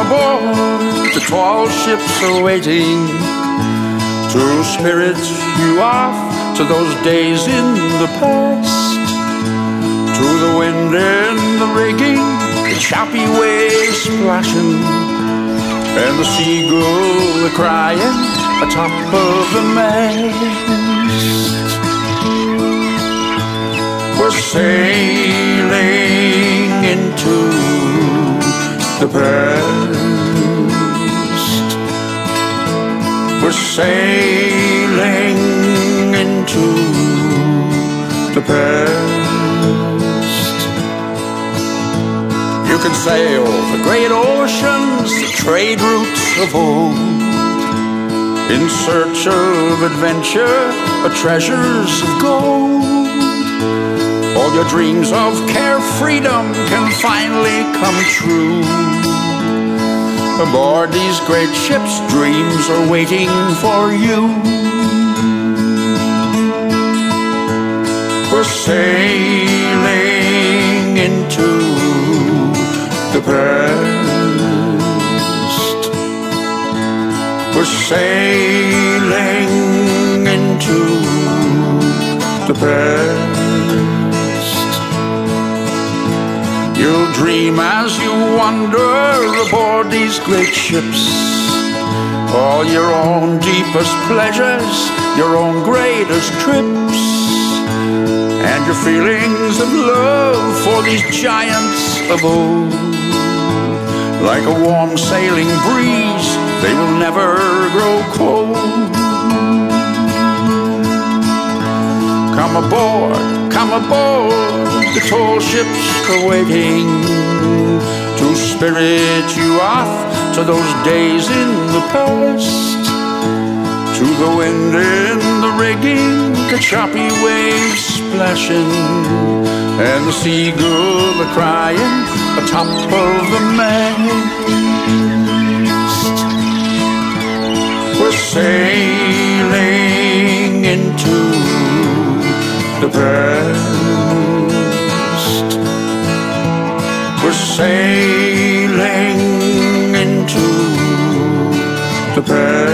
aboard, the tall ships are waiting to spirit you off to those days in the past, to the wind and the rigging, the choppy waves splashing, and the seagull crying atop of the mast. We're sailing into the past. We're sailing into the past. You can sail the great oceans, the trade routes of old, in search of adventure or treasures of gold. All your dreams of carefreedom can finally come true. Aboard these great ships, dreams are waiting for you. We're sailing into the past. We're sailing into the past. You'll dream as you wander aboard these great ships, all your own deepest pleasures, your own greatest trips, and your feelings of love for these giants of old. Like a warm sailing breeze, they will never grow cold. Come aboard, the tall ships are waiting to spirit you off to those days in the past, to the wind in the rigging, the choppy waves splashing, and the seagull crying atop of the mast. We're sailing into the past. We're sailing into the past.